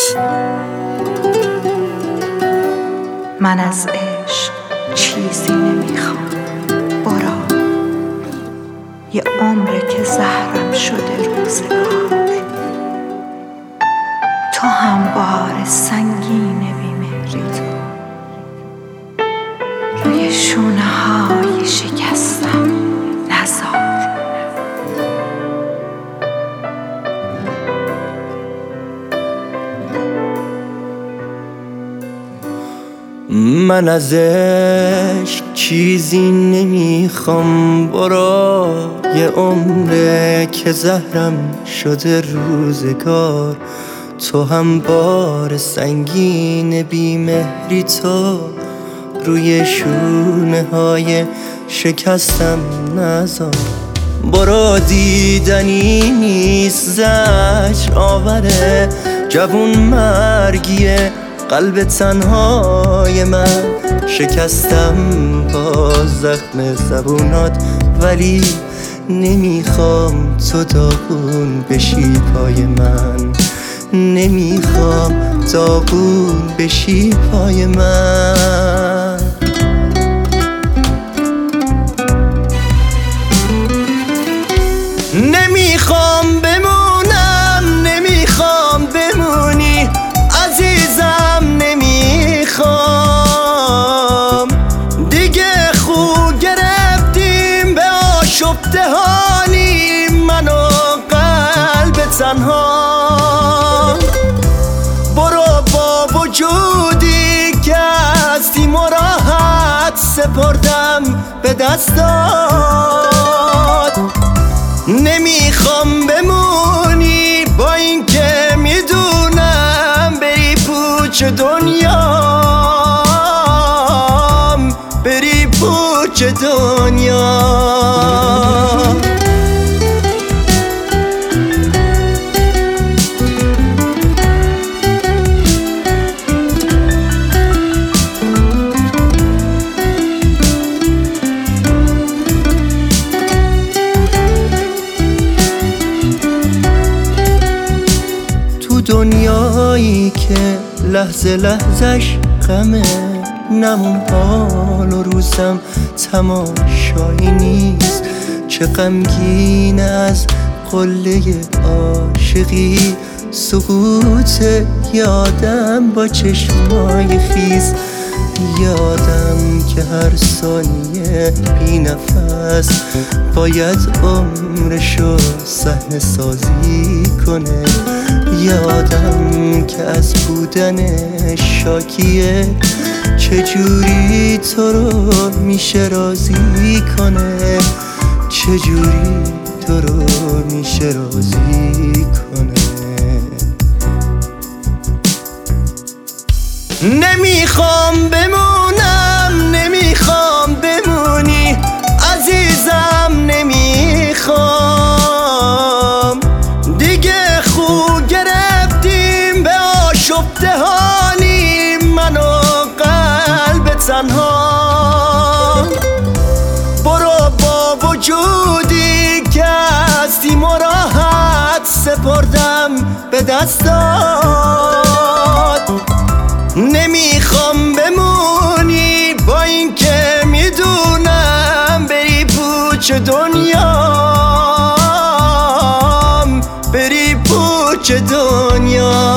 من از عشق چیزی نمیخوام، برو. یه عمره که زهرم شده روزگار، تو هم بار سنگین بیمهری تو روی شونه های شکستم نزار. من از عشق چیزی نمیخوام، برو. یه عمره که زهرم شده روزگار، تو هم بار سنگین بیمهری تو روی شونه های شکستم نزار. برو دیدنی نیست، زجر آوره، جوون مرگیه قلب تنهای من. شکستم با زخم زبونات، ولی نمیخوام تو داغون بشی پای من. نمیخوام داغون بشی پای من. نمیخوام بمونم، نمیخوام بمونی عزیزم، نمیخوام دیگه. خو گرفتیم به آشفته حالیم، من و قلب تنها. برو با وجودی که هستیم و راحت سپردم به دستات. نمیخوام بمونی با این که میدونم بری پوچ دنیام، بری پوچ دنیا. دنیایی که لحظه لحظش غمه، نمون حال و روزم تماشایی نیست. چه غمگین از قله عاشقی سقوط یادم با چشمای خیس. یادم که هر ثانیه بی نفس باید عمرشو صحنه سازی کنه. یادم که از بودن شاکیه چجوری تو رو میشه راضی کنه، چجوری تو رو میشه راضی کنه. نمیخوام بمونم، نمیخوام بمونی عزیزم، نمیخوام دیگه. خو گرفتیم به آشفته حالیم، من و قلب تنها. برو با وجودی که هستیم و راحت سپردم به دستات. نمیخوام بمونی با این که میدونم بری پوچ دنیام، بری پوچ دنیا.